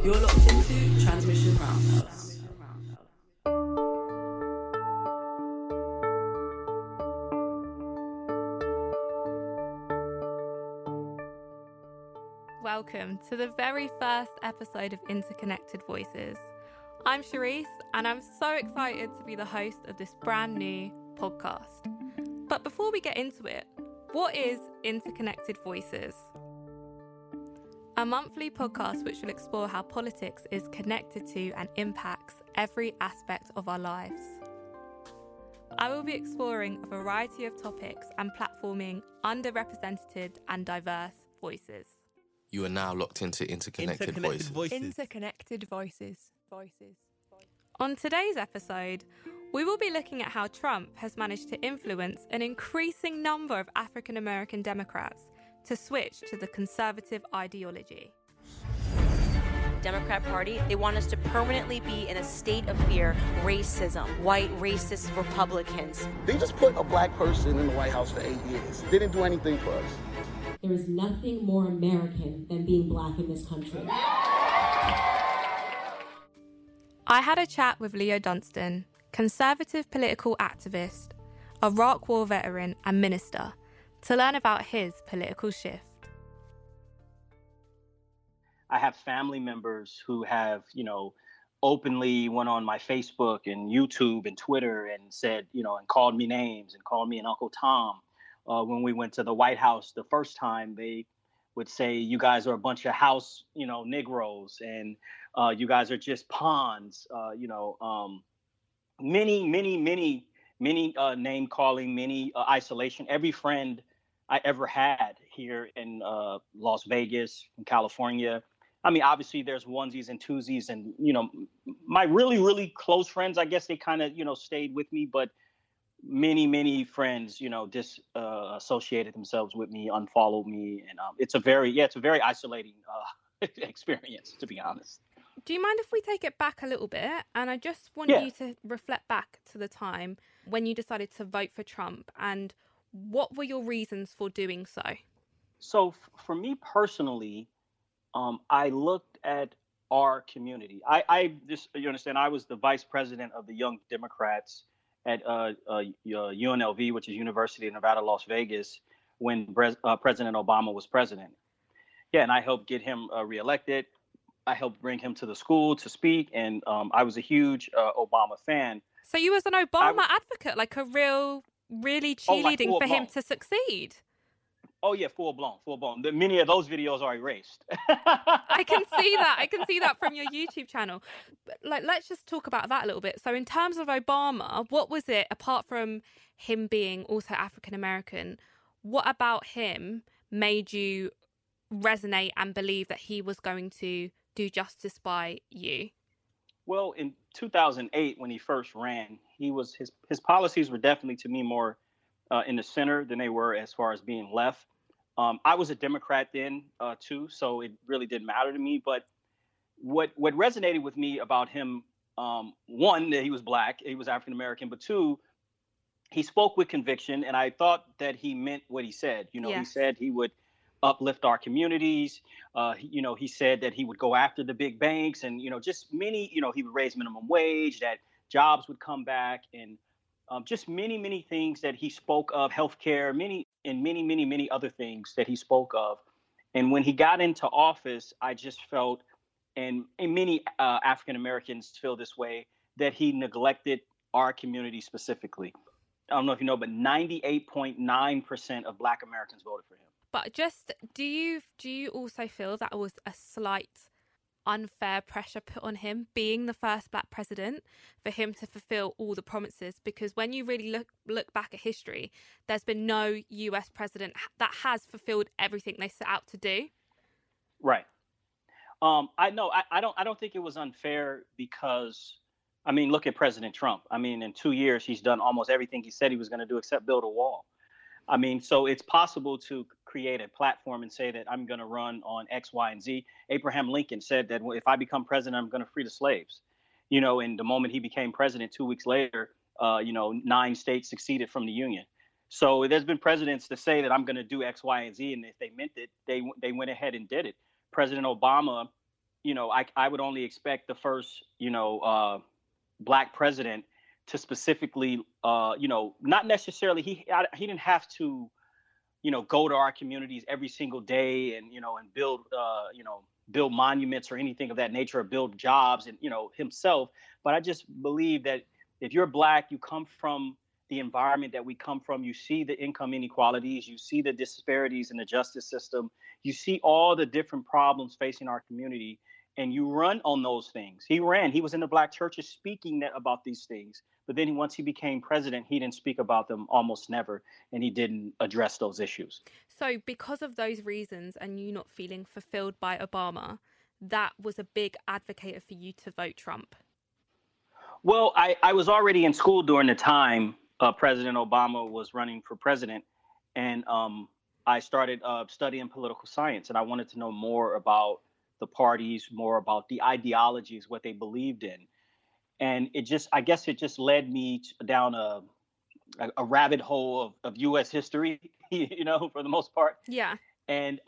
You're locked into Transmission Roundhouse. Welcome to the very first episode of Interconnected Voices. I'm Charisse, and I'm so excited to be the host of this brand new podcast. But before we get into it, what is Interconnected Voices? A monthly podcast which will explore how politics is connected to and impacts every aspect of our lives. I will be exploring a variety of topics and platforming underrepresented and diverse voices. You are now locked into Interconnected Voices. Interconnected Voices. On today's episode, we will be looking at how Trump has managed to influence an increasing number of African American Democrats to switch to the conservative ideology. Democrat Party, they want us to permanently be in a state of fear, racism, white racist Republicans. They just put a black person in the White House for 8 years. They didn't do anything for us. There is nothing more American than being black in this country. I had a chat with Leo Dunstan, conservative political activist, Iraq War veteran and minister, to learn about his political shift. I have family members who have, openly went on my Facebook and YouTube and Twitter and said, and called me names and called me an Uncle Tom. When we went to the White House the first time, they would say, you guys are a bunch of house, Negroes, and you guys are just pawns, many name calling, many isolation. Every friend I ever had here in Las Vegas, in California. I mean, obviously there's onesies and twosies and, my really, really close friends, I guess they kind of, stayed with me, but many friends, disassociated themselves with me, unfollowed me. And it's a very isolating experience, to be honest. Do you mind if we take it back a little bit? And I just want you to reflect back to the time when you decided to vote for Trump, and what were your reasons for doing so? So for me personally, I looked at our community. I just, you understand, I was the vice president of the Young Democrats at UNLV, which is University of Nevada, Las Vegas, when President Obama was president. Yeah, and I helped get him reelected. I helped bring him to the school to speak, and I was a huge Obama fan. So you was an Obama advocate, like really cheerleading for him to succeed. Oh yeah, full blown. Many of those videos are erased. I can see that from your YouTube channel. But let's just talk about that a little bit. So in terms of Obama, what was it, apart from him being also African American, what about him made you resonate and believe that he was going to do justice by you? Well, in 2008, when he first ran, his policies were definitely, to me, more in the center than they were as far as being left. I was a Democrat then, too, so it really didn't matter to me. But what resonated with me about him, one, that he was black, he was African American, but two, he spoke with conviction, and I thought that he meant what he said. He said he would uplift our communities. He said that he would go after the big banks, and just many. He would raise minimum wage, that jobs would come back, and just many things that he spoke of, healthcare, many other things that he spoke of. And when he got into office, I just felt, and many African Americans feel this way, that he neglected our community specifically. I don't know if you know, but 98.9% of Black Americans voted for him. But just, do you also feel that was a slight unfair pressure put on him, being the first black president, for him to fulfill all the promises? Because when you really look back at history, there's been no US president that has fulfilled everything they set out to do. Right. I don't think it was unfair because, look at President Trump. In 2 years, he's done almost everything he said he was going to do except build a wall. So it's possible to create a platform and say that I'm going to run on X, Y, and Z. Abraham Lincoln said that if I become president, I'm going to free the slaves. And the moment he became president, 2 weeks later, 9 states seceded from the Union. So there's been presidents to say that I'm going to do X, Y, and Z. And if they meant it, they went ahead and did it. President Obama, I would only expect the first, black president to specifically, not necessarily, he didn't have to, go to our communities every single day and, and build, build monuments or anything of that nature, or build jobs and, himself. But I just believe that if you're Black, you come from the environment that we come from, you see the income inequalities, you see the disparities in the justice system, you see all the different problems facing our community, and you run on those things. He was in the Black churches speaking about these things. But then once he became president, he didn't speak about them almost never, and he didn't address those issues. So because of those reasons and you not feeling fulfilled by Obama, that was a big advocate for you to vote Trump? Well, I was already in school during the time President Obama was running for president, and I started studying political science, and I wanted to know more about the parties, more about the ideologies, what they believed in. And I guess it just led me down a rabbit hole of U.S. history, for the most part. Yeah. And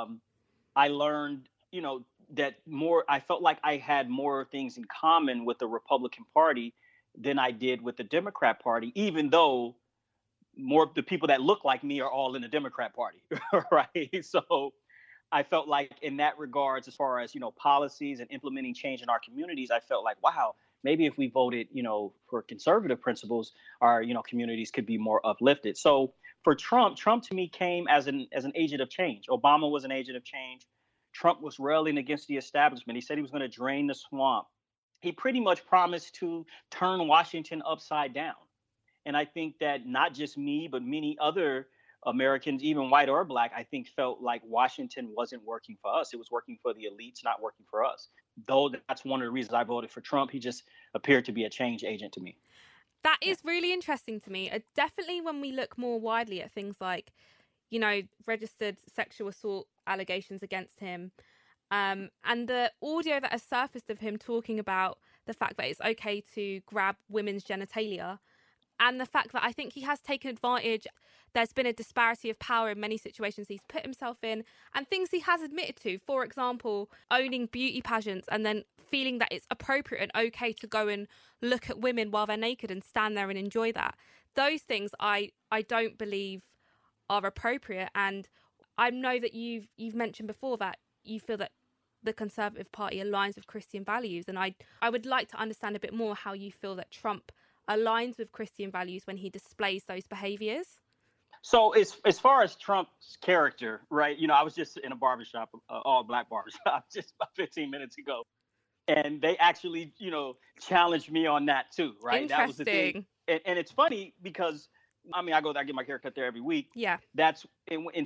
I learned, that I felt like I had more things in common with the Republican Party than I did with the Democrat Party, even though more of the people that look like me are all in the Democrat Party, right? So I felt like in that regards, as far as, policies and implementing change in our communities, I felt like, wow, maybe if we voted, for conservative principles, our, communities could be more uplifted. So for Trump to me came as an agent of change. Obama was an agent of change. Trump was railing against the establishment. He said he was going to drain the swamp. He pretty much promised to turn Washington upside down. And I think that not just me, but many other Americans, even white or Black, I think felt like Washington wasn't working for us. It was working for the elites, not working for us. Though that's one of the reasons I voted for Trump. He just appeared to be a change agent to me. That is really interesting to me. Definitely when we look more widely at things like, registered sexual assault allegations against him, and the audio that has surfaced of him talking about the fact that it's okay to grab women's genitalia, and the fact that I think he has taken advantage. There's been a disparity of power in many situations he's put himself in, and things he has admitted to. For example, owning beauty pageants and then feeling that it's appropriate and okay to go and look at women while they're naked and stand there and enjoy that. Those things I don't believe are appropriate. And I know that you've mentioned before that you feel that the Conservative Party aligns with Christian values. And I would like to understand a bit more how you feel that Trump aligns with Christian values when he displays those behaviors. So as far as Trump's character, right, I was just in a barbershop, all Black barbershop, just about 15 minutes ago. And they actually, challenged me on that too, right? That was the thing. And it's funny because, I go there, I get my hair cut there every week. Yeah. That's in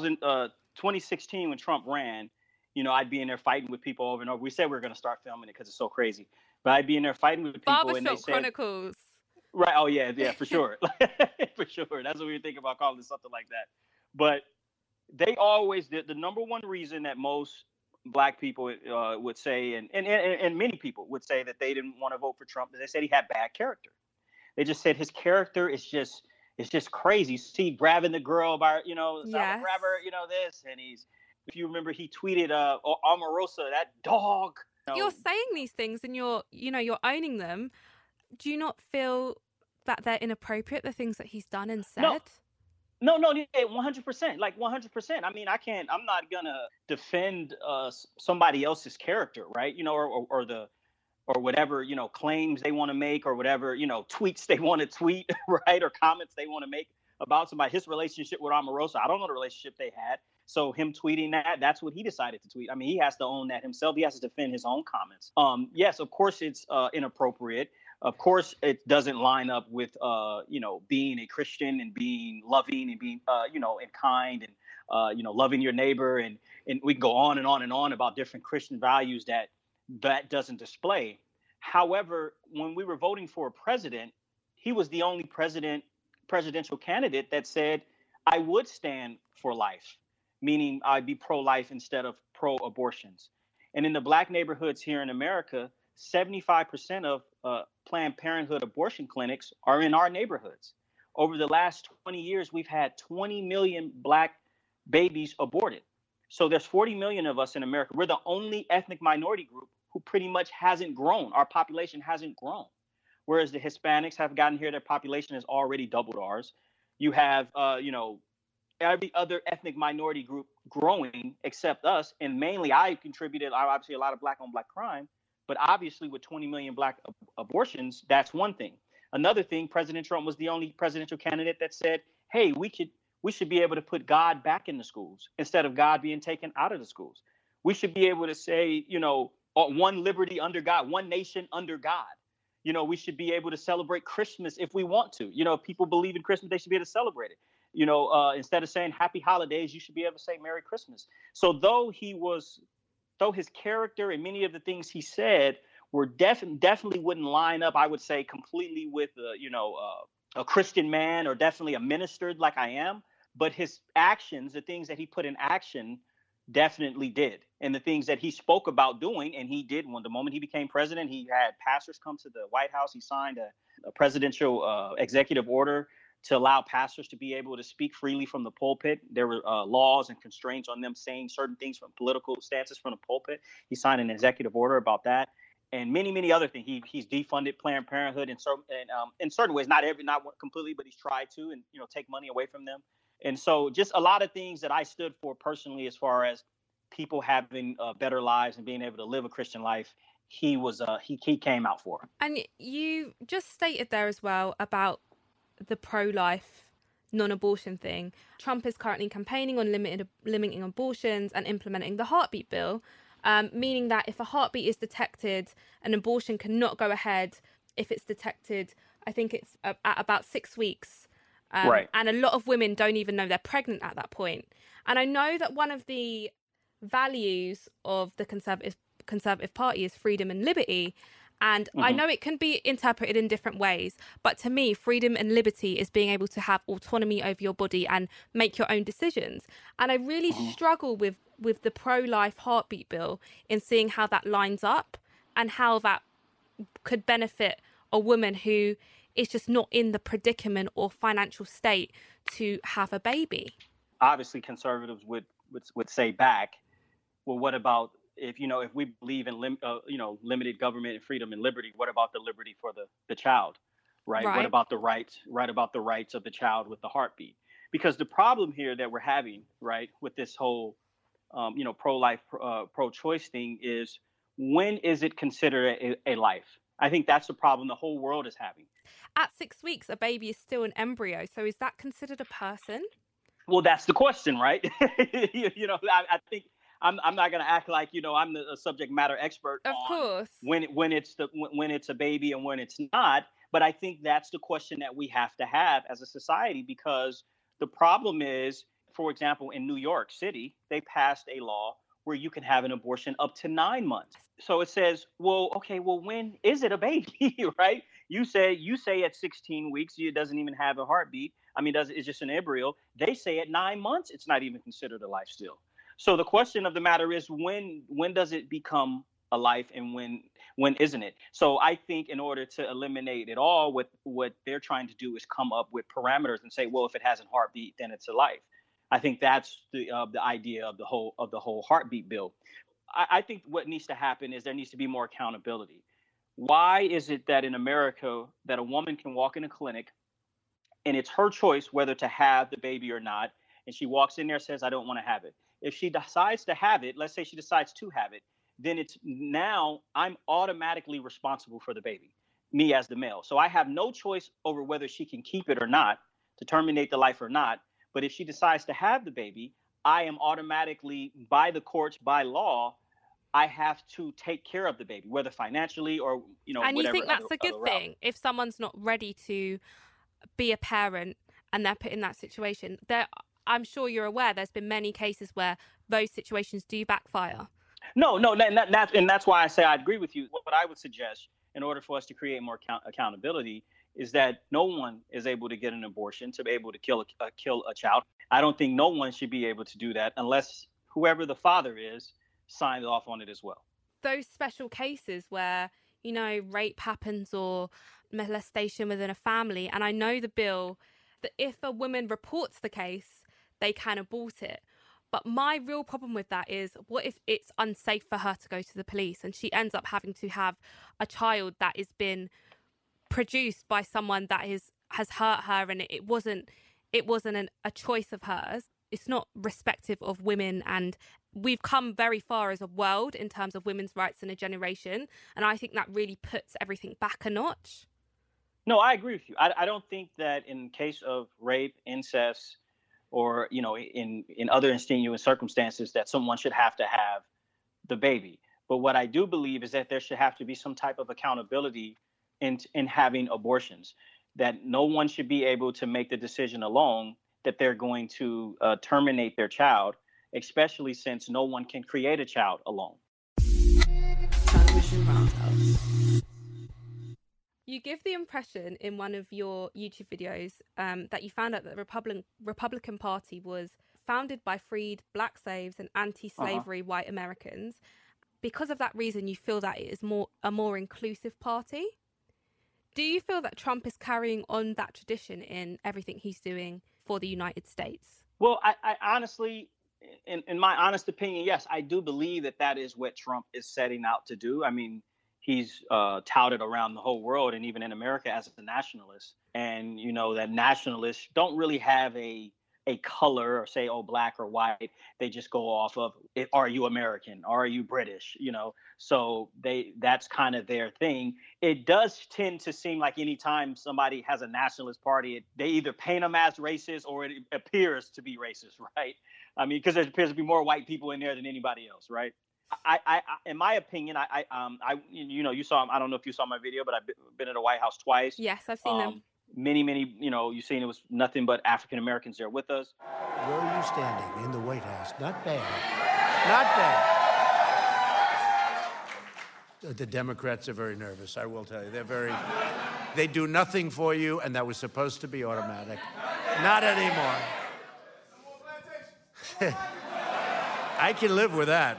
2016 when Trump ran, I'd be in there fighting with people over and over. We said we were going to start filming it because it's so crazy. But I'd be in there fighting with people. Barbershop and they said, Chronicles. Right. Oh, yeah, for sure. For sure. That's what we were thinking about calling it something like that. But they always did. The number one reason that most Black people would say, and many people would say that they didn't want to vote for Trump, is they said he had bad character. They just said his character is just crazy. See, grabbing the girl by, yes. grab her, this. And if you remember, he tweeted, Omarosa, that dog. You're saying these things and you're owning them. Do you not feel that they're inappropriate, the things that he's done and said? No, 100%. Like 100%. I'm not going to defend somebody else's character, right? Or whatever, claims they want to make or whatever, tweets they want to tweet, right? Or comments they want to make about somebody. His relationship with Omarosa, I don't know the relationship they had. So him tweeting that's what he decided to tweet. He has to own that himself. He has to defend his own comments. Yes, of course it's inappropriate. Of course, it doesn't line up with, being a Christian and being loving and being, and kind and, loving your neighbor. And we can go on and on and on about different Christian values that doesn't display. However, when we were voting for a president, he was the only presidential candidate that said, I would stand for life, meaning I'd be pro-life instead of pro-abortions. And in the Black neighborhoods here in America, 75% of Planned Parenthood abortion clinics are in our neighborhoods. Over the last 20 years, we've had 20 million Black babies aborted. So there's 40 million of us in America. We're the only ethnic minority group who pretty much hasn't grown. Our population hasn't grown. Whereas the Hispanics have gotten here, their population has already doubled ours. You have, every other ethnic minority group growing except us. And mainly I contributed, obviously, a lot of black on black crime. But obviously with 20 million black abortions, that's one thing. Another thing, President Trump was the only presidential candidate that said, hey, we should be able to put God back in the schools instead of God being taken out of the schools. We should be able to say, one liberty under God, one nation under God. We should be able to celebrate Christmas if we want to. If people believe in Christmas, they should be able to celebrate it. Instead of saying happy holidays, you should be able to say Merry Christmas. So though his character and many of the things he said were definitely wouldn't line up, I would say, completely with a Christian man or definitely a minister like I am. But his actions, the things that he put in action, definitely did. And the things that he spoke about doing, and he did when the moment he became president, he had pastors come to the White House. He signed a presidential executive order to allow pastors to be able to speak freely from the pulpit. There were laws and constraints on them saying certain things from political stances from the pulpit. He signed an executive order about that. And many, many other things. He's defunded Planned Parenthood in certain ways, not completely, but he's tried to, and take money away from them. And so, just a lot of things that I stood for personally, as far as people having better lives and being able to live a Christian life, he came out for. And you just stated there as well about the pro-life, non-abortion thing. Trump is currently campaigning on limiting abortions and implementing the heartbeat bill. Meaning that if a heartbeat is detected, an abortion cannot go ahead if it's detected, I think it's at about 6 weeks. Right. And a lot of women don't even know they're pregnant at that point. And I know that one of the values of the Conservative Party is freedom and liberty. And I know it can be interpreted in different ways, but to me, freedom and liberty is being able to have autonomy over your body and make your own decisions. And I really struggle with the pro-life heartbeat bill in seeing how that lines up and how that could benefit a woman who is just not in the predicament or financial state to have a baby. Obviously, conservatives would say back, well, what about if we believe in limited government and freedom and liberty, what about the liberty for the child, right? What about the rights of the child with the heartbeat? Because the problem here that we're having, right, with this whole pro-life, pro-choice thing is, when is it considered a life? I think that's the problem the whole world is having. At 6 weeks, a baby is still an embryo. So is that considered a person? Well, that's the question, right? I think I'm not going to act like, I'm the subject matter expert of course when it's a baby and when it's not. But I think that's the question that we have to have as a society, because the problem is, for example, in New York City, they passed a law where you can have an abortion up to 9 months. So it says, well, when is it a baby, right? You say at 16 weeks, it doesn't even have a heartbeat. It's just an embryo. They say at 9 months, it's not even considered a life still. So the question of the matter is, when does it become a life, and when isn't it? So I think in order to eliminate it all, what they're trying to do is come up with parameters and say, well, if it has a heartbeat, then it's a life. I think that's the idea of the whole heartbeat bill. I think what needs to happen is there needs to be more accountability. Why is it that in America that a woman can walk in a clinic and it's her choice whether to have the baby or not, and she walks in there and says, I don't want to have it. If she decides to have it, let's say she decides to have it, then now I'm automatically responsible for the baby, me as the male. So I have no choice over whether she can keep it or not, to terminate the life or not. But if she decides to have the baby, I am automatically, by the courts, by law, I have to take care of the baby, whether financially or, and whatever. And you think that's a good thing if someone's not ready to be a parent and they're put in that situation? I'm sure you're aware there's been many cases where those situations do backfire. No, and that's why I say I agree with you. What I would suggest, in order for us to create more accountability, is that no one is able to get an abortion, to be able to kill a child. I don't think no one should be able to do that unless whoever the father is signed off on it as well. Those special cases where, rape happens or molestation within a family, and I know the bill that if a woman reports the case, they can abort it. But my real problem with that is, what if it's unsafe for her to go to the police and she ends up having to have a child that has been produced by someone that has hurt her, and it wasn't a choice of hers. It's not respective of women, and we've come very far as a world in terms of women's rights in a generation, and I think that really puts everything back a notch. No, I agree with you. I don't think that in case of rape, incest, or, you know, in other extenuating circumstances, that someone should have to have the baby. But what I do believe is that there should have to be some type of accountability in having abortions, that no one should be able to make the decision alone that they're going to terminate their child, especially since no one can create a child alone. Transmission Roundhouse. You give the impression in one of your YouTube videos that you found out that the Republican Party was founded by freed black slaves and anti-slavery white Americans. Because of that reason, you feel that it is a more inclusive party. Do you feel that Trump is carrying on that tradition in everything he's doing for the United States? Well, I honestly, in my honest opinion, yes, I do believe that is what Trump is setting out to do. I mean, he's touted around the whole world and even in America as a nationalist. And, you know, that nationalists don't really have a color or say, oh, black or white. They just go off of, are you American? Are you British? You know, so that's kind of their thing. It does tend to seem like anytime somebody has a nationalist party, they either paint them as racist or it appears to be racist, right? I mean, because there appears to be more white people in there than anybody else, right? I in my opinion, you know, you saw, I don't know if you saw my video, but I've been at the White House twice. Yes, I've seen them. Many, you know, you've seen it was nothing but African Americans there with us. Where are you standing? In the White House. Not bad. Not bad. The Democrats are very nervous, I will tell you. They do nothing for you, and that was supposed to be automatic. Not anymore. I can live with that.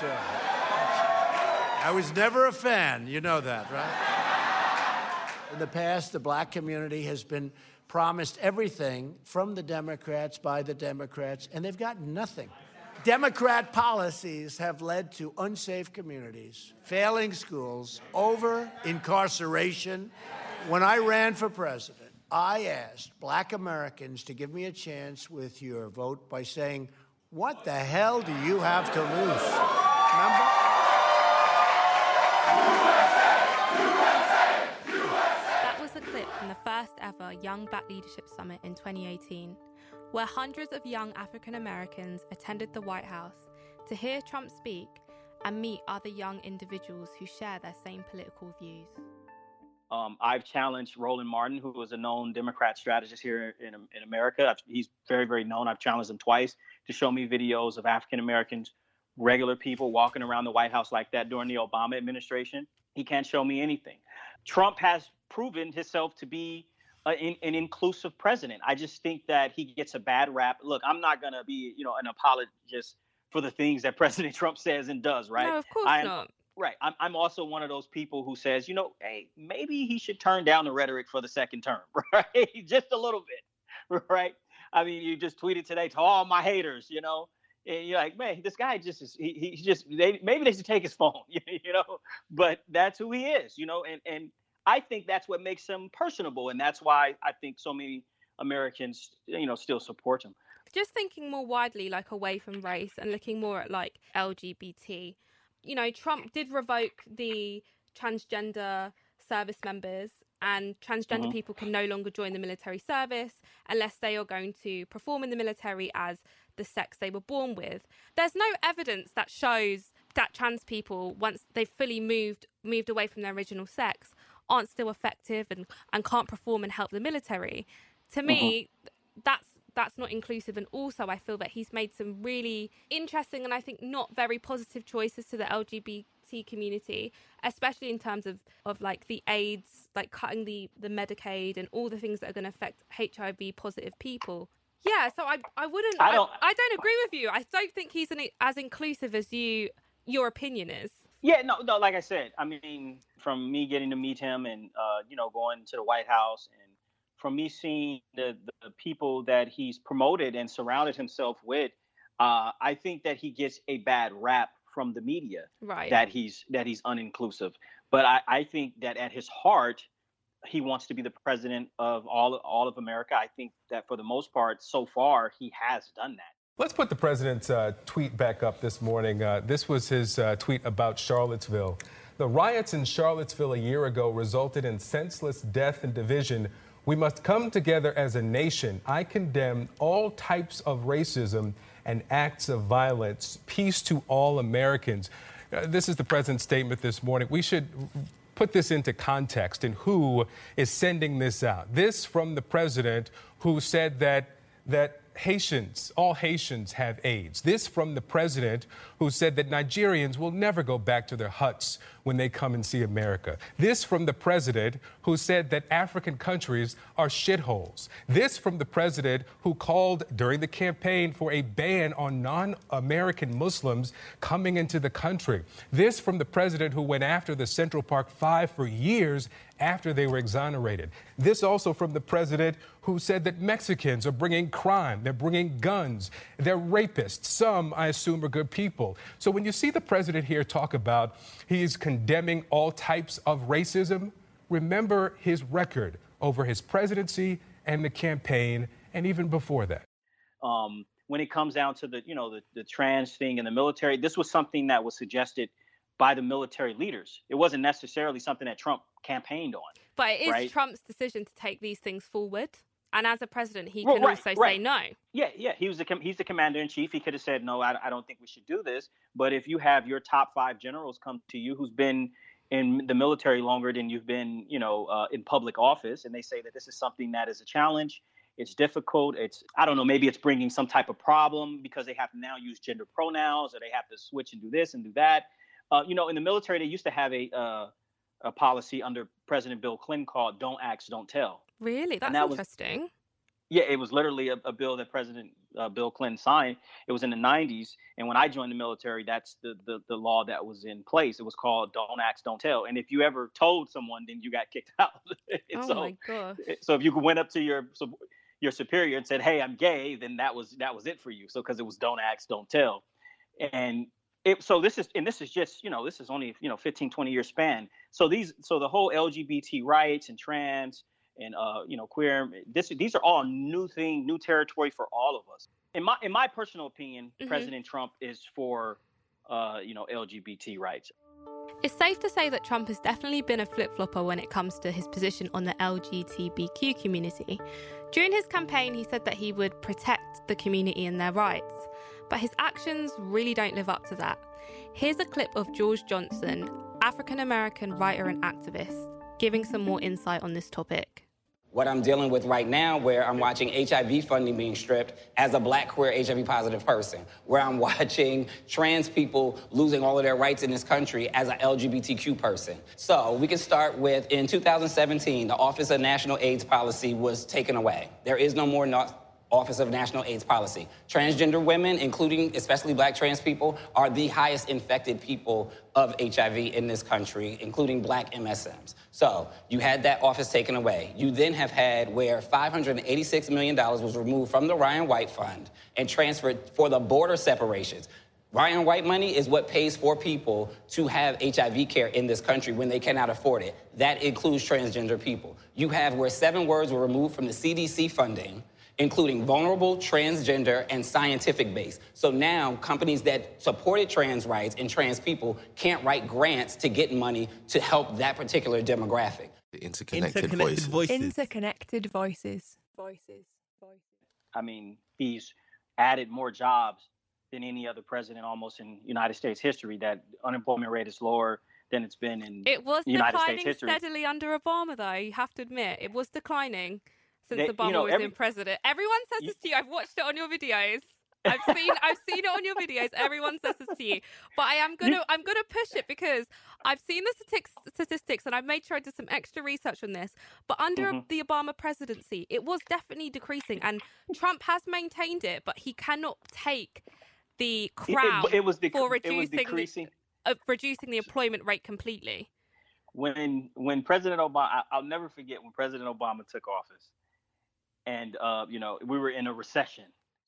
I was never a fan. You know that, right? In the past, the black community has been promised everything from the Democrats, by the Democrats, and they've gotten nothing. Democrat policies have led to unsafe communities, failing schools, over-incarceration. When I ran for president, I asked black Americans to give me a chance with your vote by saying, what the hell do you have to lose? Remember? From the first ever Young Black Leadership Summit in 2018, where hundreds of young African Americans attended the White House to hear Trump speak and meet other young individuals who share their same political views. I've challenged Roland Martin, who was a known Democrat strategist here in America. He's very, very known. I've challenged him twice to show me videos of African Americans, regular people walking around the White House like that during the Obama administration. He can't show me anything. Trump has proven himself to be an inclusive president. I just think that he gets a bad rap. Look, I'm not going to be, you know, an apologist for the things that President Trump says and does, right? No, of course not. Right. I'm also one of those people who says, you know, hey, maybe he should turn down the rhetoric for the second term, right? Just a little bit, right? I mean, you just tweeted today to all my haters, you know, and you're like, man, this guy just is, maybe they should take his phone, you know, but that's who he is, you know, and I think that's what makes him personable. And that's why I think so many Americans, you know, still support him. Just thinking more widely, like away from race and looking more at like LGBT, you know, Trump did revoke the transgender service members, and transgender people can no longer join the military service unless they are going to perform in the military as the sex they were born with. There's no evidence that shows that trans people, once they've fully moved away from their original sex, aren't still effective and can't perform and help the military. To me, that's not inclusive. And also I feel that he's made some really interesting and I think not very positive choices to the LGBT community, especially in terms of like the AIDS, like cutting the Medicaid and all the things that are going to affect HIV positive people. Yeah, so I don't agree with you. I don't think he's as inclusive as your opinion is. Yeah, no, like I said, I mean, from me getting to meet him and, you know, going to the White House, and from me seeing the people that he's promoted and surrounded himself with, I think that he gets a bad rap from the media, Right. that he's uninclusive. But I think that at his heart, he wants to be the president of all of America. I think that for the most part, so far, he has done that. Let's put the president's tweet back up this morning. This was his tweet about Charlottesville. The riots in Charlottesville a year ago resulted in senseless death and division. We must come together as a nation. I condemn all types of racism and acts of violence. Peace to all Americans. This is the president's statement this morning. We should put this into context and who is sending this out. This from the president, who said that all Haitians have AIDS. This from the president, who said that Nigerians will never go back to their huts when they come and see America. This from the president, who said that African countries are shitholes. This from the president, who called during the campaign for a ban on non-American Muslims coming into the country. This from the president, who went after the Central Park Five for years after they were exonerated. This also from the president, who said that Mexicans are bringing crime, they're bringing guns, they're rapists. Some, I assume, are good people. So when you see the president here talk about he's condemning all types of racism, remember his record over his presidency and the campaign, and even before that. When it comes down to the trans thing in the military, this was something that was suggested by the military leaders. It wasn't necessarily something that Trump campaigned on. But it is right? Trump's decision to take these things forward. And as a president, he can also say no. Yeah. He's the commander in chief. He could have said, no, I don't think we should do this. But if you have your top 5 generals come to you who's been in the military longer than you've been, in public office, and they say that this is something that is a challenge, it's difficult, I don't know, maybe it's bringing some type of problem because they have to now use gender pronouns, or they have to switch and do this and do that. In the military, they used to have a policy under President Bill Clinton called "Don't Ask, Don't Tell." Really? That's interesting. Yeah, it was literally a bill that President Bill Clinton signed. It was in the 90s. And when I joined the military, that's the law that was in place. It was called "Don't Ask, Don't Tell." And if you ever told someone, then you got kicked out. My gosh. So if you went up to your superior and said, "Hey, I'm gay," then that was it for you. So because it was "Don't Ask, Don't Tell." And this is just, this is only, 15, 20 year span. So the whole LGBT rights and trans and, queer, these are all new territory for all of us. In my personal opinion, President Trump is for, LGBT rights. It's safe to say that Trump has definitely been a flip-flopper when it comes to his position on the LGBTQ community. During his campaign, he said that he would protect the community and their rights. But his actions really don't live up to that. Here's a clip of George Johnson, African-American writer and activist, giving some more insight on this topic. What I'm dealing with right now, where I'm watching HIV funding being stripped as a Black, queer, HIV-positive person, where I'm watching trans people losing all of their rights in this country as an LGBTQ person. So we can start with, in 2017, the Office of National AIDS Policy was taken away. There is no more Office of National AIDS Policy. Transgender women, including especially Black trans people, are the highest infected people of HIV in this country, including Black MSMs. So you had that office taken away. You then have had where $586 million was removed from the Ryan White Fund and transferred for the border separations. Ryan White money is what pays for people to have HIV care in this country when they cannot afford it. That includes transgender people. You have where 7 words were removed from the CDC funding, including vulnerable, transgender, and scientific base. So now companies that supported trans rights and trans people can't write grants to get money to help that particular demographic. Interconnected voices. Interconnected voices. I mean, he's added more jobs than any other president almost in United States history. That unemployment rate is lower than it's been in United States history. It was declining steadily under Obama, though, you have to admit. It was declining. Since Obama was in president. Everyone says this to you. I've watched it on your videos. I've seen it on your videos. Everyone says this to you. But I'm gonna push it because I've seen the statistics and I've made sure I did some extra research on this. But under the Obama presidency, it was definitely decreasing, and Trump has maintained it, but he cannot take the crown for reducing the employment rate completely. When President Obama, I'll never forget when President Obama took office. And, we were in a recession.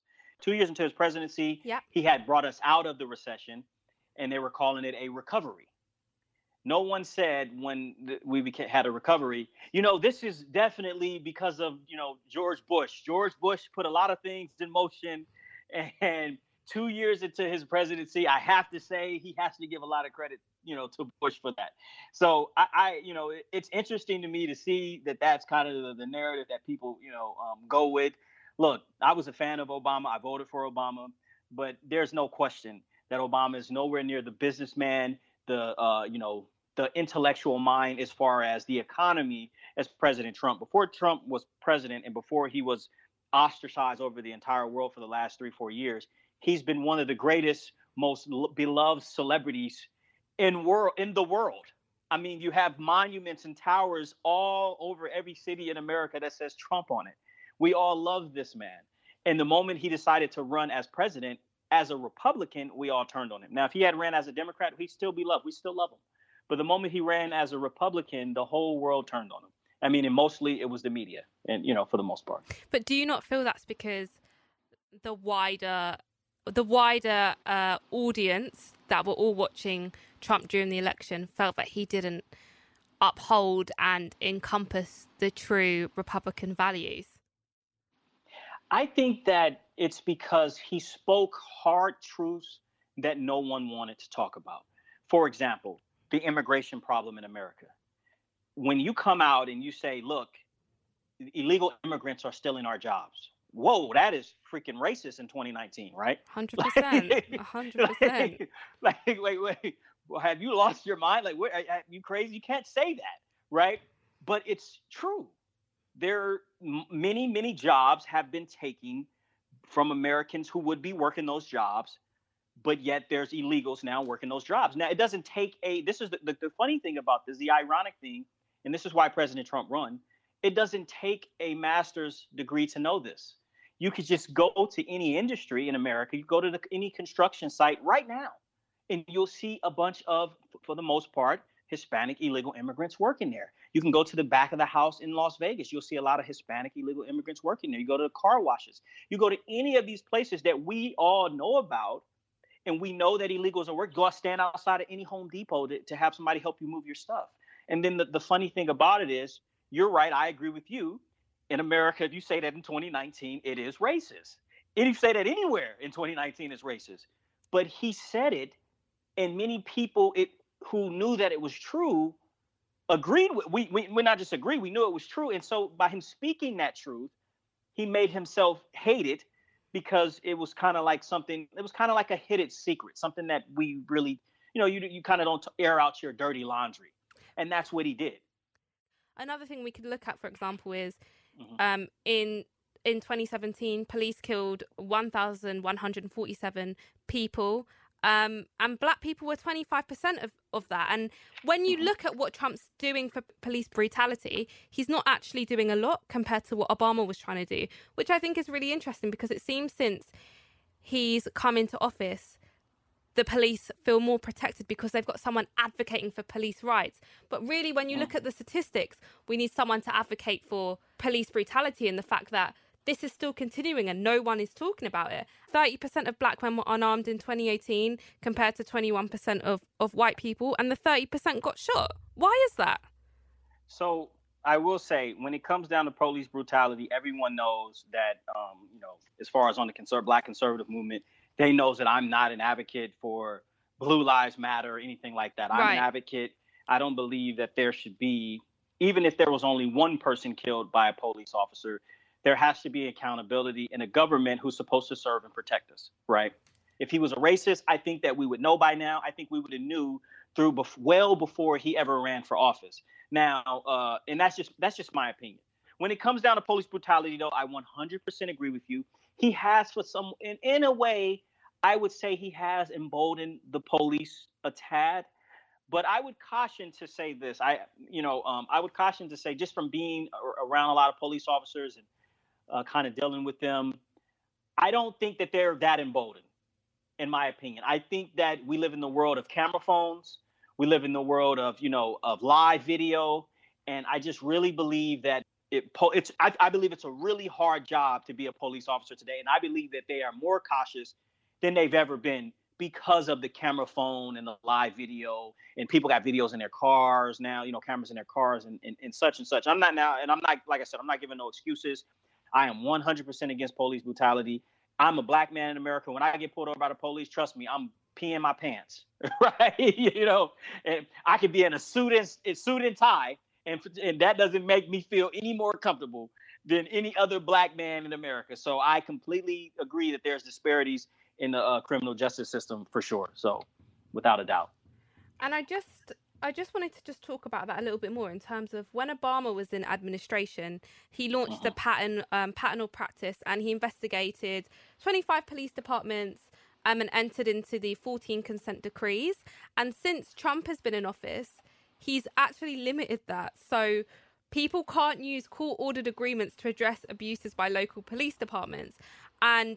2 years into his presidency, he had brought us out of the recession, and they were calling it a recovery. No one said when we had a recovery, this is definitely because of, George Bush. George Bush put a lot of things in motion, and 2 years into his presidency, I have to say he has to give a lot of credit, to Bush for that. So it's interesting to me to see that that's kind of the narrative that people, go with. Look, I was a fan of Obama. I voted for Obama, but there's no question that Obama is nowhere near the businessman, the intellectual mind as far as the economy as President Trump. Before Trump was president and before he was ostracized over the entire world for the last 3-4 years, he's been one of the greatest, most beloved celebrities in the world. I mean, you have monuments and towers all over every city in America that says Trump on it. We all love this man. And the moment he decided to run as president, as a Republican, we all turned on him. Now, if he had ran as a Democrat, he'd still be loved. We still love him. But the moment he ran as a Republican, the whole world turned on him. I mean, and mostly it was the media, and for the most part. But do you not feel that's because the wider audience that were all watching Trump during the election felt that he didn't uphold and encompass the true Republican values? I think that it's because he spoke hard truths that no one wanted to talk about. For example, the immigration problem in America. When you come out and you say, look, illegal immigrants are stealing our jobs. Whoa, that is freaking racist in 2019, right? 100%. 100%. Wait. Well, have you lost your mind? Like, what, are you crazy? You can't say that, right? But it's true. Many jobs have been taken from Americans who would be working those jobs, but yet there's illegals now working those jobs. Now, it doesn't take this is the funny thing about this, the ironic thing, and this is why President Trump run. It doesn't take a master's degree to know this. You could just go to any industry in America. You go to any construction site right now, and you'll see a bunch of, for the most part, Hispanic illegal immigrants working there. You can go to the back of the house in Las Vegas. You'll see a lot of Hispanic illegal immigrants working there. You go to the car washes. You go to any of these places that we all know about, and we know that illegals are working. Go out, stand outside of any Home Depot to have somebody help you move your stuff. And then the funny thing about it is, you're right, I agree with you. In America, if you say that in 2019, it is racist. And if you say that anywhere in 2019, it's racist. But he said it, and many people who knew that it was true agreed with. We not just agree, we knew it was true. And so by him speaking that truth, he made himself hated because it was kind of like something, it was kind of like a hidden secret, something that we really, you kind of don't air out your dirty laundry. And that's what he did. Another thing we could look at, for example, is in 2017, police killed 1,147 people, and black people were 25% of that. And when you look at what Trump's doing for police brutality, he's not actually doing a lot compared to what Obama was trying to do, which I think is really interesting because it seems since he's come into office, the police feel more protected because they've got someone advocating for police rights. But really, when you look at the statistics, we need someone to advocate for police brutality and the fact that this is still continuing and no one is talking about it. 30% of black men were unarmed in 2018 compared to 21% of white people, and the 30% got shot. Why is that? So I will say, when it comes down to police brutality, everyone knows that, as far as on the black conservative movement, they knows that I'm not an advocate for Blue Lives Matter or anything like that. I'm an advocate. I don't believe that there should be, even if there was only one person killed by a police officer, there has to be accountability in a government who's supposed to serve and protect us, right? If he was a racist, I think that we would know by now. I think we would have knew well before he ever ran for office. Now, and that's just my opinion. When it comes down to police brutality, though, I 100% agree with you. He has, in a way, I would say he has emboldened the police a tad. But I would caution to say this. I would caution to say, just from being around a lot of police officers and kind of dealing with them, I don't think that they're that emboldened, in my opinion. I think that we live in the world of camera phones. We live in the world of live video. And I just really believe that I believe it's a really hard job to be a police officer today. And I believe that they are more cautious than they've ever been because of the camera phone and the live video, and people got videos in their cars now, cameras in their cars and such and such. I'm not, like I said, I'm not giving no excuses. I am 100% against police brutality. I'm a black man in America. When I get pulled over by the police, trust me, I'm peeing my pants, right? And I could be in a suit and tie, and that doesn't make me feel any more comfortable than any other black man in America. So I completely agree that there's disparities in the criminal justice system for sure. So without a doubt. And I just wanted to just talk about that a little bit more in terms of when Obama was in administration, he launched the paternal practice, and he investigated 25 police departments and entered into the 14 consent decrees. And since Trump has been in office, he's actually limited that. So people can't use court-ordered agreements to address abuses by local police departments. And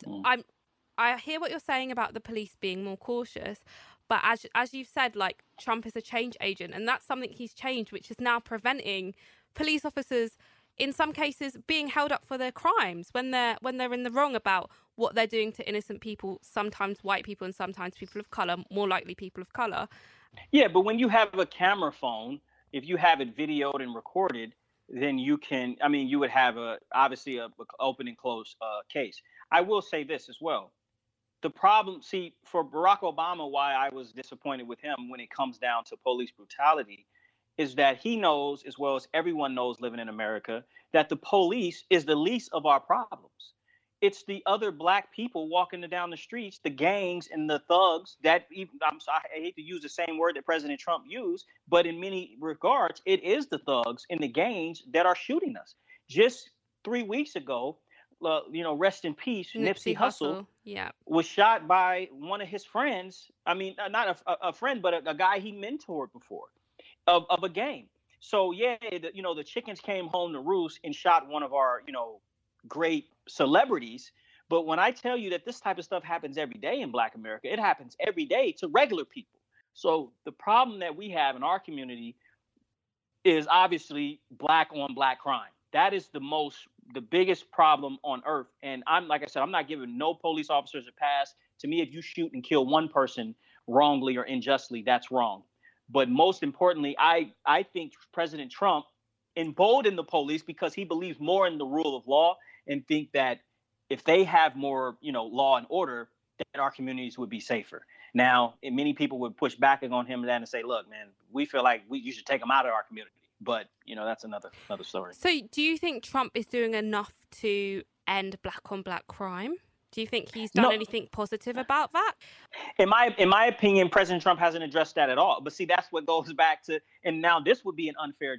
I hear what you're saying about the police being more cautious, but as you've said, like, Trump is a change agent, and that's something he's changed, which is now preventing police officers, in some cases, being held up for their crimes when they're in the wrong about what they're doing to innocent people, sometimes white people and sometimes people of color, more likely people of color. Yeah, but when you have a camera phone, if you have it videoed and recorded, then you would have obviously a open and closed case. I will say this as well. The problem, for Barack Obama, why I was disappointed with him when it comes down to police brutality is that he knows, as well as everyone knows living in America, that the police is the least of our problems. It's the other black people walking down the streets, the gangs and the thugs that I hate to use the same word that President Trump used, but in many regards, it is the thugs and the gangs that are shooting us. Just 3 weeks ago, rest in peace, Nipsey Hussle was shot by one of his friends. I mean, not a friend, but a guy he mentored before of a gang. So, the chickens came home to roost and shot one of our, great celebrities. But when I tell you that this type of stuff happens every day in Black America, it happens every day to regular people. So the problem that we have in our community is obviously black on black crime. That is the biggest problem on earth. And like I said, I'm not giving no police officers a pass. To me, if you shoot and kill one person wrongly or unjustly, that's wrong. But most importantly, I think President Trump emboldened the police because he believes more in the rule of law and think that if they have more, law and order, that our communities would be safer. Now, and many people would push back on him and say, look, man, we feel like you should take them out of our community. But, that's another story. So do you think Trump is doing enough to end black on black crime? Do you think he's done anything positive about that? In my opinion, President Trump hasn't addressed that at all. But see, that's what goes back to, and now this would be an unfair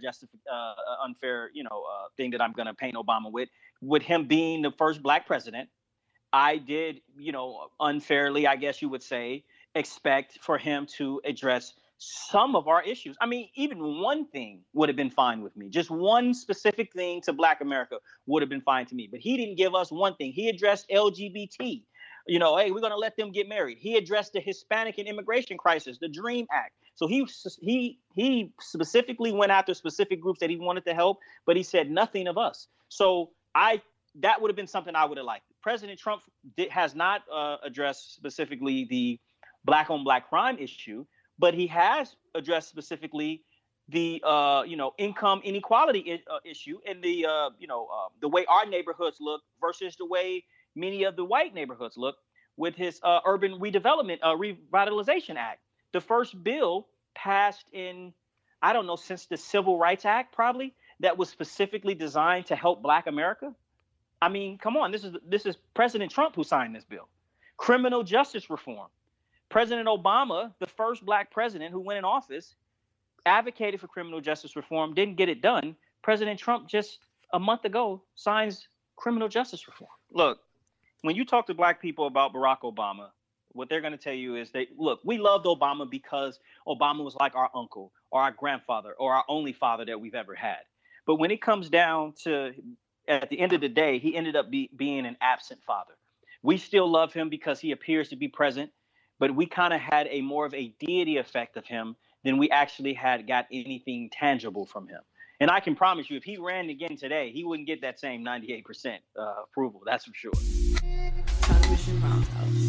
thing that I'm going to paint Obama with him being the first black president. I did, unfairly, I guess you would say, expect for him to address some of our issues. I mean, even one thing would have been fine with me. Just one specific thing to Black America would have been fine to me. But he didn't give us one thing. He addressed LGBT. Hey, we're going to let them get married. He addressed the Hispanic and immigration crisis, the DREAM Act. So he specifically went after specific groups that he wanted to help, but he said nothing of us. So that would have been something I would have liked. President Trump has not addressed specifically the black on black crime issue, but he has addressed specifically the income inequality issue and the way our neighborhoods look versus the way many of the white neighborhoods look with his urban redevelopment revitalization act. The first bill passed in, I don't know, since the Civil Rights Act, probably, that was specifically designed to help Black America. I mean, come on, this is President Trump who signed this bill. Criminal justice reform. President Obama, the first black president who went in office, advocated for criminal justice reform, didn't get it done. President Trump just a month ago signs criminal justice reform. Look, when you talk to black people about Barack Obama, what they're going to tell you is we loved Obama because Obama was like our uncle or our grandfather or our only father that we've ever had. But when it comes down to, at the end of the day, he ended up being an absent father. We still love him because he appears to be present, but we kind of had more of a deity effect of him than we actually got anything tangible from him. And I can promise you, if he ran again today, he wouldn't get that same 98% approval. That's for sure. Transmission Roundhouse.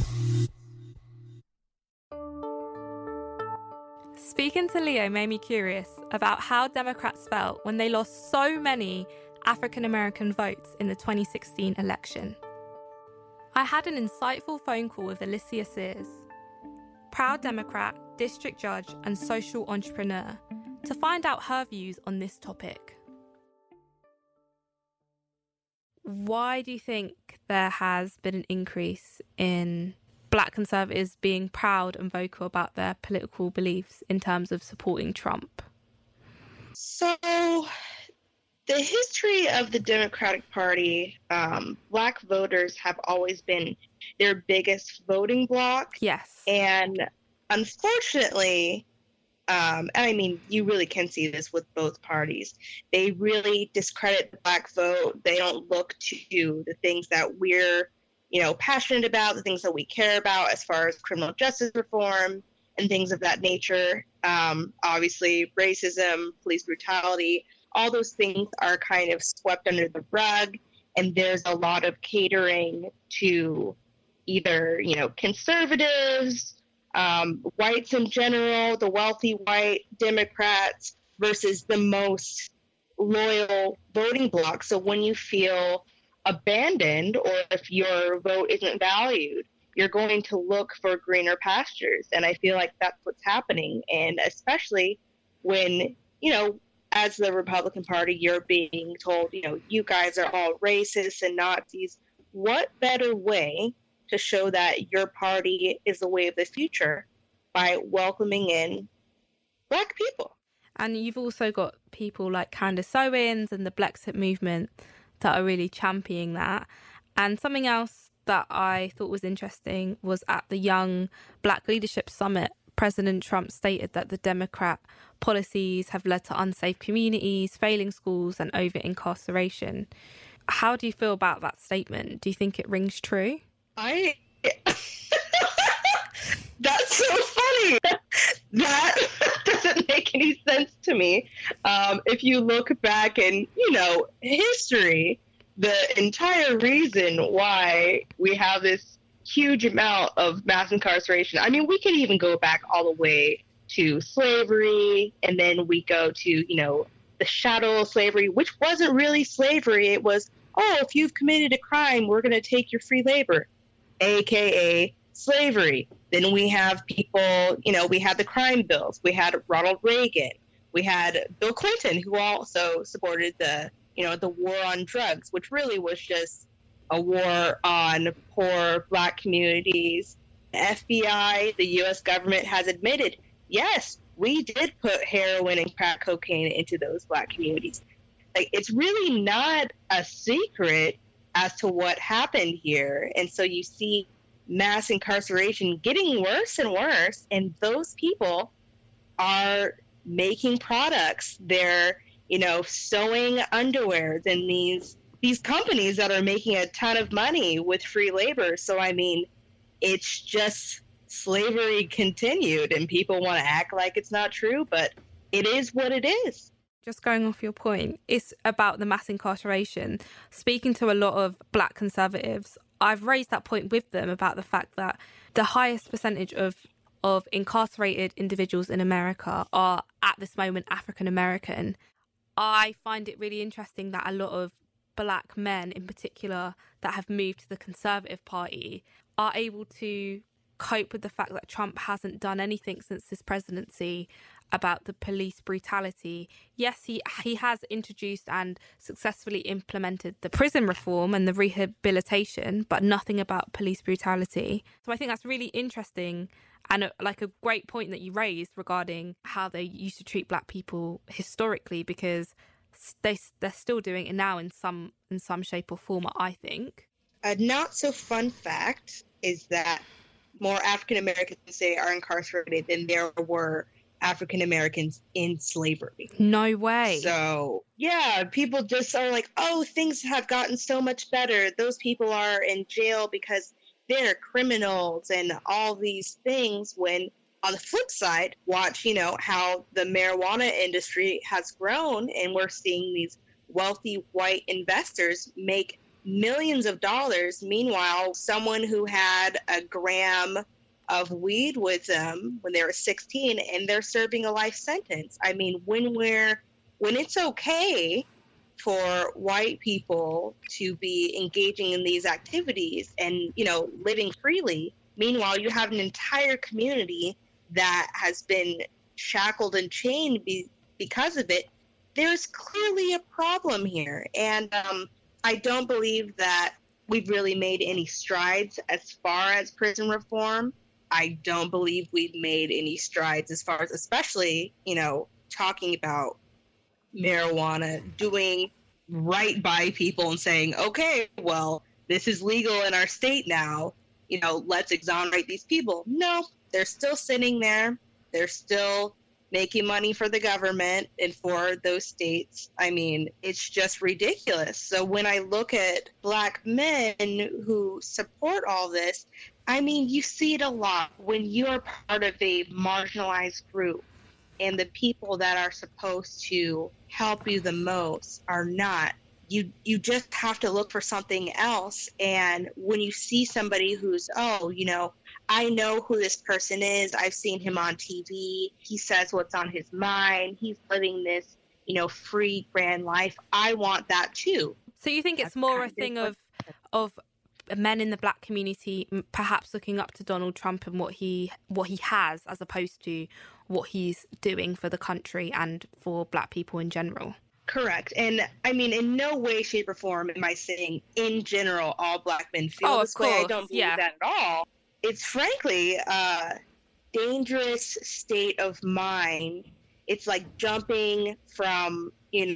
Speaking to Leo made me curious about how Democrats felt when they lost so many African American votes in the 2016 election. I had an insightful phone call with Alicia Sears, proud Democrat, district judge, and social entrepreneur, to find out her views on this topic. Why do you think there has been an increase in Black conservatives being proud and vocal about their political beliefs in terms of supporting Trump? So, the history of the Democratic Party, Black voters have always been their biggest voting bloc. Yes. And unfortunately, and I mean, you really can see this with both parties. They really discredit the Black vote. They don't look to the things that we're, passionate about, the things that we care about as far as criminal justice reform and things of that nature. Obviously, racism, police brutality, all those things are kind of swept under the rug. And there's a lot of catering to either, conservatives, whites in general, the wealthy white Democrats versus the most loyal voting bloc. So when you feel abandoned or if your vote isn't valued, you're going to look for greener pastures. And I feel like that's what's happening. And especially when, as the Republican Party, you're being told, you guys are all racist and Nazis. What better way to show that your party is the way of the future by welcoming in Black people? And you've also got people like Candace Owens and the Blexit movement that are really championing that. And something else that I thought was interesting was at the Young Black Leadership Summit, President Trump stated that the Democrat policies have led to unsafe communities, failing schools, and over-incarceration. How do you feel about that statement? Do you think it rings true? That's so funny. That doesn't make any sense to me. If you look back in, history, the entire reason why we have this huge amount of mass incarceration, I mean, we can even go back all the way to slavery, and then we go to, the shadow of slavery, which wasn't really slavery. It was, if you've committed a crime, we're going to take your free labor, AKA slavery. Then we have people, we had the crime bills. We had Ronald Reagan. We had Bill Clinton, who also supported the war on drugs, which really was just a war on poor Black communities. The FBI, the U.S. government has admitted, yes, we did put heroin and crack cocaine into those Black communities. Like, it's really not a secret as to what happened here. And so you see mass incarceration getting worse and worse, and those people are making products. They're, sewing underwears in these companies that are making a ton of money with free labor. So, I mean, it's just slavery continued, and people want to act like it's not true, but it is what it is. Just going off your point, it's about the mass incarceration. Speaking to a lot of Black conservatives, I've raised that point with them about the fact that the highest percentage of incarcerated individuals in America are at this moment African American. I find it really interesting that a lot of Black men in particular that have moved to the Conservative Party are able to cope with the fact that Trump hasn't done anything since his presidency about the police brutality. Yes, he has introduced and successfully implemented the prison reform and the rehabilitation, but nothing about police brutality. So I think that's really interesting and a great point that you raised regarding how they used to treat Black people historically, because they're still doing it now in some shape or form, I think. A not so fun fact is that more African Americans today are incarcerated than there were African Americans in slavery. No way. So, yeah, people just are like, things have gotten so much better. Those people are in jail because they're criminals and all these things, when on the flip side, watch, how the marijuana industry has grown, and we're seeing these wealthy white investors make millions of dollars. Meanwhile, someone who had a gram of weed with them when they were 16 and they're serving a life sentence. I mean, when it's okay for white people to be engaging in these activities and, living freely, meanwhile, you have an entire community that has been shackled and chained because of it. There's clearly a problem here. And I don't believe that we've really made any strides as far as prison reform. I don't believe we've made any strides as far as, especially, talking about marijuana, doing right by people and saying, okay, well, this is legal in our state now, let's exonerate these people. No, they're still sitting there. They're still making money for the government and for those states. I mean, it's just ridiculous. So when I look at Black men who support all this, I mean, you see it a lot when you're part of a marginalized group and the people that are supposed to help you the most are not. You just have to look for something else. And when you see somebody who's, I know who this person is. I've seen him on TV. He says what's on his mind. He's living this, free, grand life. I want that too. So you think it's more a thing of men in the Black community perhaps looking up to Donald Trump and what he has, as opposed to what he's doing for the country and for Black people in general? Correct. And I mean, in no way, shape, or form am I saying in general all Black men feel this way. I don't believe that at all. It's frankly a dangerous state of mind. It's like jumping from,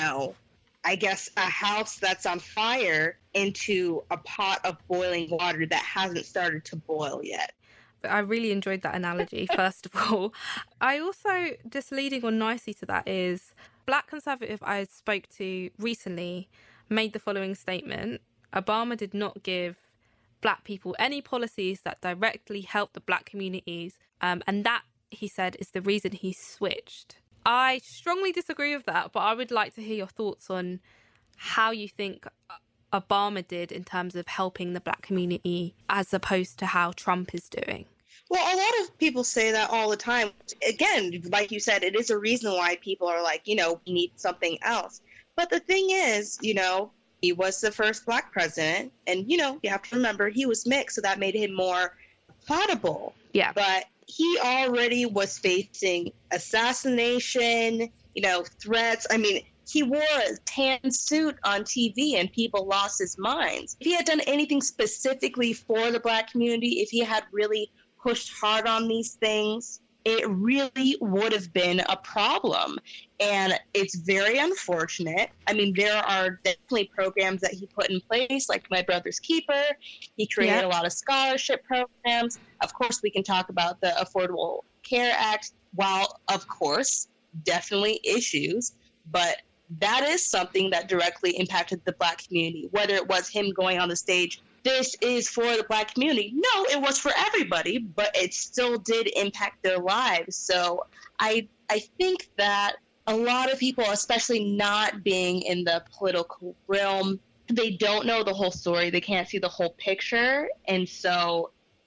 I guess a house that's on fire into a pot of boiling water that hasn't started to boil yet. I really enjoyed that analogy, first of all. I also, just leading on nicely to that, is Black conservative I spoke to recently made the following statement: Obama did not give Black people any policies that directly help the Black communities. And that, he said, is the reason he switched. I strongly disagree with that, but I would like to hear your thoughts on how you think Obama did in terms of helping the Black community as opposed to how Trump is doing. Well, a lot of people say that all the time. Again, like you said, it is a reason why people are like, we need something else. But the thing is, he was the first Black president. And, you have to remember he was mixed. So that made him more palatable. Yeah. But he already was facing assassination, threats. I mean, he wore a tan suit on TV and people lost his minds. If he had done anything specifically for the Black community, if he had really pushed hard on these things, it really would have been a problem. And it's very unfortunate. I mean, there are definitely programs that he put in place, like My Brother's Keeper. He created a lot of scholarship programs. Of course, we can talk about the Affordable Care Act, while, of course, definitely issues. But that is something that directly impacted the Black community, whether it was him going on the stage, this is for the Black community. No, it was for everybody, but it still did impact their lives. So I think that a lot of people, especially not being in the political realm, they don't know the whole story. They can't see the whole picture. And so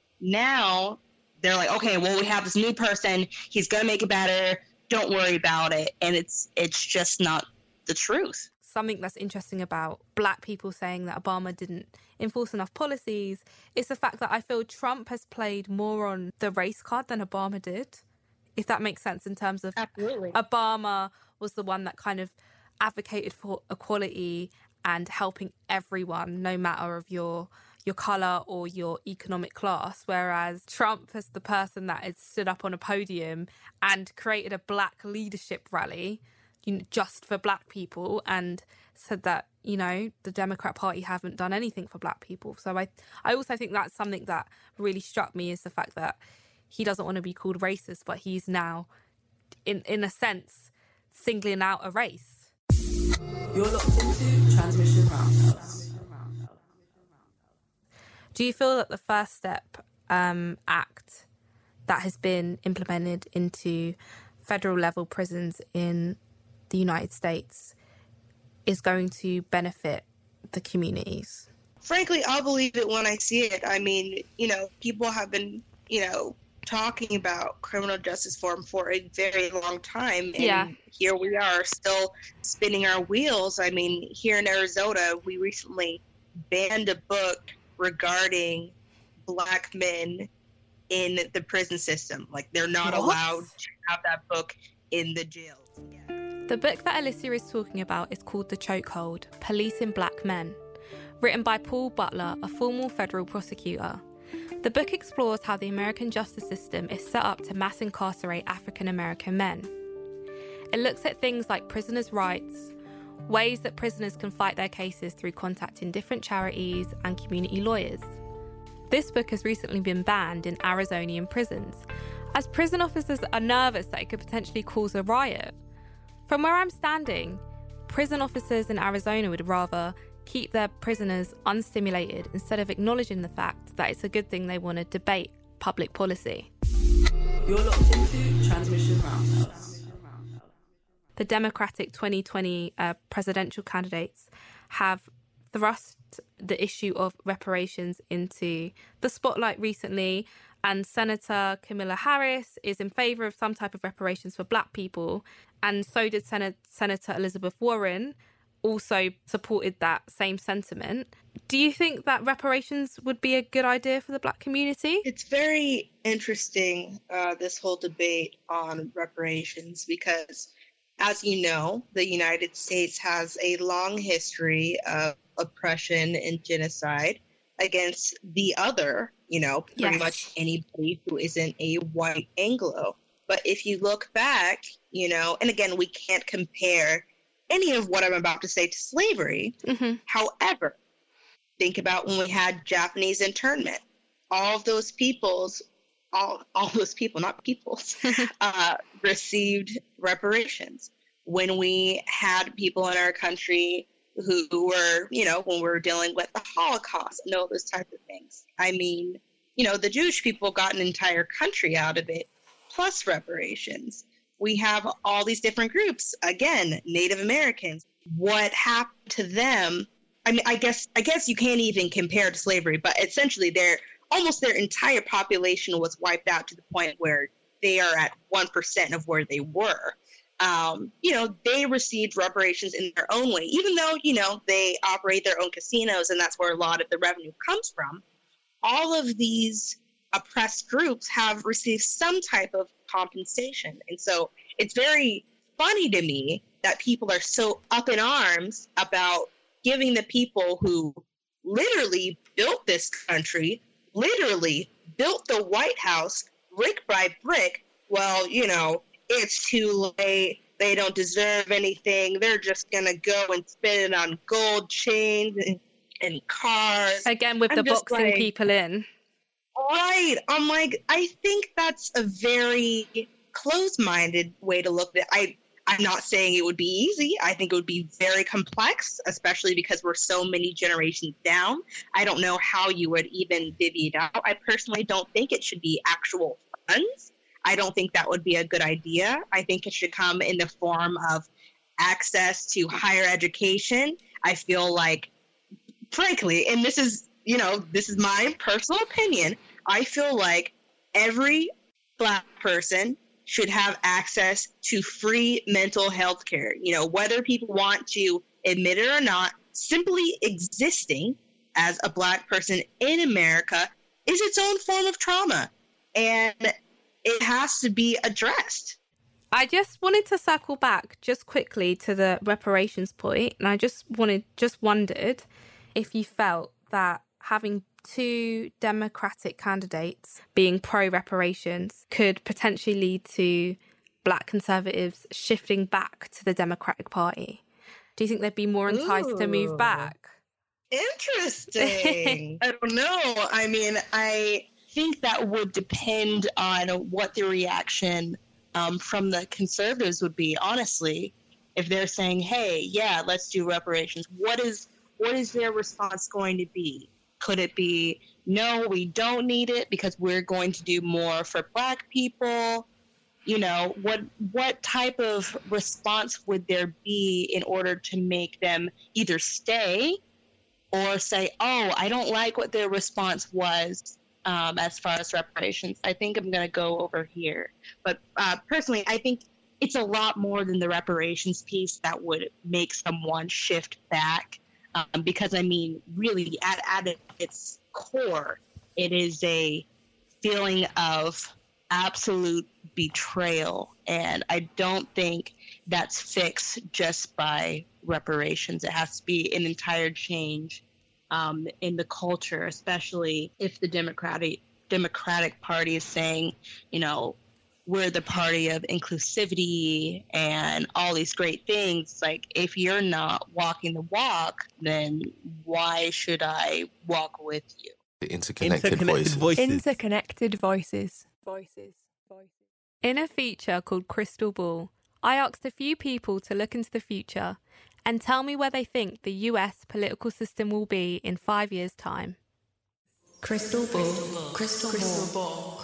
now they're like, okay, well, we have this new person. He's going to make it better. Don't worry about it. And it's just not the truth. Something that's interesting about Black people saying that Obama didn't enforce enough policies is the fact that I feel Trump has played more on the race card than Obama did, if that makes sense, in terms of Absolutely. Obama was the one that kind of advocated for equality and helping everyone, no matter of your colour or your economic class, whereas Trump is the person that has stood up on a podium and created a Black leadership rally just for Black people and said that, the Democrat Party haven't done anything for Black people. So I also think that's something that really struck me, is the fact that he doesn't want to be called racist, but he's now, in a sense, singling out a race. You're locked into Transmission Roundhouse. Do you feel that the First Step Act that has been implemented into federal level prisons in the United States is going to benefit the communities? Frankly, I'll believe it when I see it. I mean, people have been, talking about criminal justice reform for a very long time. And here we are still spinning our wheels. I mean, here in Arizona, we recently banned a book regarding Black men in the prison system. Like, they're not allowed to have that book in the jails. Yeah. The book that Alicia is talking about is called The Chokehold: Policing Black Men, written by Paul Butler, a former federal prosecutor. The book explores how the American justice system is set up to mass incarcerate African American men. It looks at things like prisoners' rights, ways that prisoners can fight their cases through contacting different charities and community lawyers. This book has recently been banned in Arizonian prisons, as prison officers are nervous that it could potentially cause a riot. From where I'm standing, prison officers in Arizona would rather keep their prisoners unstimulated instead of acknowledging the fact that it's a good thing they want to debate public policy. You're locked into Transmission Roundhouse. The Democratic 2020 presidential candidates have thrust the issue of reparations into the spotlight recently, and Senator Kamala Harris is in favour of some type of reparations for Black people, and so did Senator Elizabeth Warren, also supported that same sentiment. Do you think that reparations would be a good idea for the Black community? It's very interesting, this whole debate on reparations, because, as you know, the United States has a long history of oppression and genocide against the other, pretty much anybody who isn't a white Anglo. But if you look back, and again, we can't compare any of what I'm about to say to slavery. Mm-hmm. However, think about when we had Japanese internment. All those peoples, not peoples, received reparations. When we had people in our country who were, when we were dealing with the Holocaust and all those types of things. I mean, the Jewish people got an entire country out of it, plus reparations. We have all these different groups, again, Native Americans. What happened to them? I mean, I guess you can't even compare to slavery, but essentially their entire population was wiped out to the point where they are at 1% of where they were. They received reparations in their own way, even though, they operate their own casinos and that's where a lot of the revenue comes from. All of these oppressed groups have received some type of compensation. And so it's very funny to me that people are so up in arms about giving the people who literally built this country, literally built the White House brick by brick. Well, it's too late. They don't deserve anything. They're just going to go and spend it on gold chains and cars. Again, with the boxing people in. Right. I'm like, I think that's a very close-minded way to look at it. I'm not saying it would be easy. I think it would be very complex, especially because we're so many generations down. I don't know how you would even divvy it out. I personally don't think it should be actual funds. I don't think that would be a good idea. I think it should come in the form of access to higher education. I feel like, frankly, and this is my personal opinion, I feel like every Black person should have access to free mental health care. Whether people want to admit it or not, simply existing as a Black person in America is its own form of trauma. And it has to be addressed. I just wanted to circle back just quickly to the reparations point, and I just wondered if you felt that having two Democratic candidates being pro-reparations could potentially lead to Black conservatives shifting back to the Democratic Party. Do you think they'd be more enticed to move back? Interesting. I don't know. I mean, I think that would depend on what the reaction from the conservatives would be, honestly. If they're saying, hey, yeah, let's do reparations, what is their response going to be? Could it be, no, we don't need it because we're going to do more for Black people. You know, what type of response would there be in order to make them either stay or say, oh, I don't like what their response was as far as reparations. I think I'm going to go over here. But personally, I think it's a lot more than the reparations piece that would make someone shift back. Because, I mean, really, at its core, it is a feeling of absolute betrayal. And I don't think that's fixed just by reparations. It has to be an entire change in the culture, especially if the Democratic Party is saying, you know, we're the party of inclusivity and all these great things. Like, if you're not walking the walk, then why should I walk with you? The interconnected voices. Interconnected voices. In a feature called Crystal Ball, I asked a few people to look into the future and tell me where they think the US political system will be in 5 years' time. Crystal Ball. Crystal Ball.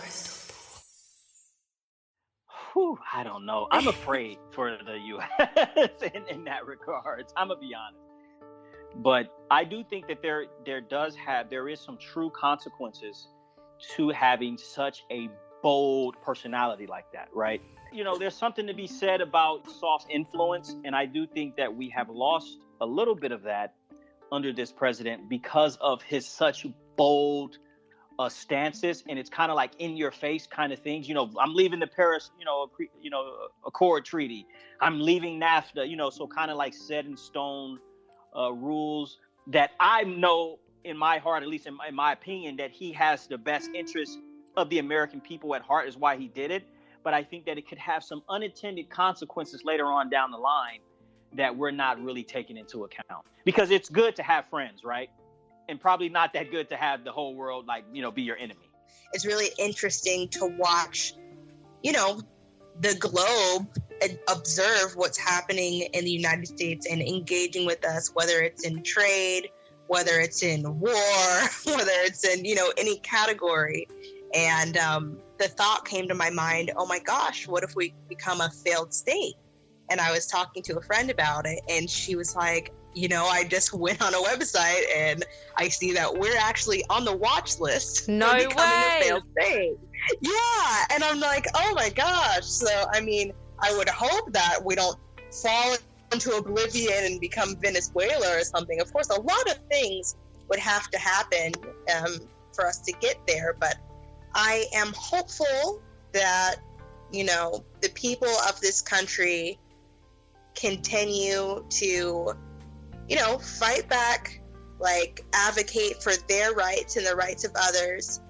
Whew, I don't know. I'm afraid for the U.S. in that regards. I'm going to be honest. But I do think that there is some true consequences to having such a bold personality like that, right? You know, there's something to be said about soft influence. And I do think that we have lost a little bit of that under this president because of his such bold stances, and it's kind of like in your face kind of things. You know, I'm leaving the Paris, Accord treaty. I'm leaving NAFTA, so kind of like set in stone rules that I know in my heart, at least in my opinion, that he has the best interest of the American people at heart is why he did it. But I think that it could have some unintended consequences later on down the line that we're not really taking into account, because it's good to have friends, right? And probably not that good to have the whole world, be your enemy. It's really interesting to watch, the globe and observe what's happening in the United States and engaging with us, whether it's in trade, whether it's in war, whether it's in, any category. And the thought came to my mind, oh my gosh, what if we become a failed state? And I was talking to a friend about it, and she was like, I just went on a website and I see that we're actually on the watch list. No for becoming way. A failed state. Yeah. And I'm like, oh my gosh. So, I mean, I would hope that we don't fall into oblivion and become Venezuela or something. Of course, a lot of things would have to happen for us to get there. But I am hopeful that, the people of this country continue to fight back, advocate for their rights and the rights of others.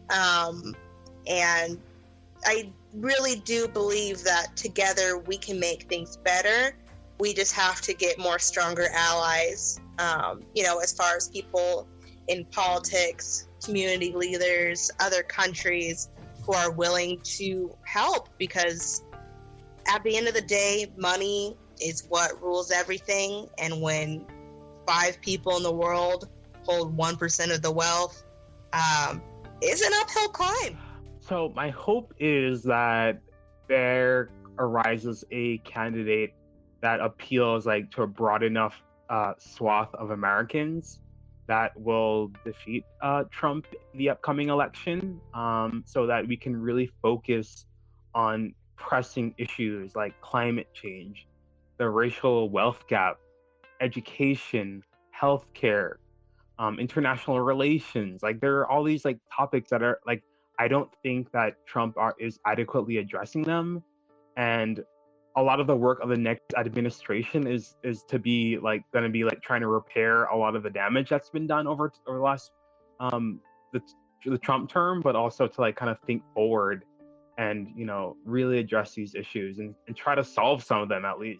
And I really do believe that together we can make things better. We just have to get more stronger allies, as far as people in politics, community leaders, other countries who are willing to help, because at the end of the day, money is what rules everything. And when 5 people in the world hold 1% of the wealth, it's an uphill climb. So my hope is that there arises a candidate that appeals to a broad enough swath of Americans that will defeat Trump in the upcoming election, so that we can really focus on pressing issues like climate change, the racial wealth gap, education, healthcare, international relations. There are all these topics that are I don't think that Trump is adequately addressing them, and a lot of the work of the next administration is to be going to be trying to repair a lot of the damage that's been done over the last the Trump term, but also to kind of think forward and really address these issues and try to solve some of them at least.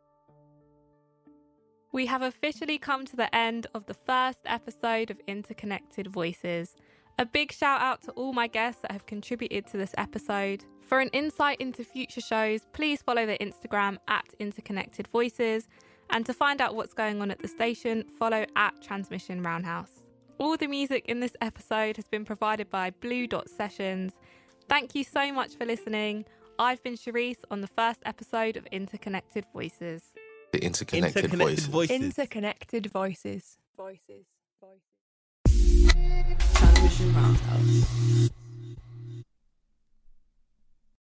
We have officially come to the end of the first episode of Interconnected Voices. A big shout out to all my guests that have contributed to this episode. For an insight into future shows, please follow the Instagram @Interconnected Voices. And to find out what's going on at the station, follow @Transmission Roundhouse. All the music in this episode has been provided by Blue Dot Sessions. Thank you so much for listening. I've been Charisse on the first episode of Interconnected Voices. The Interconnected Voices. Interconnected Voices. Transmission Roundhouse.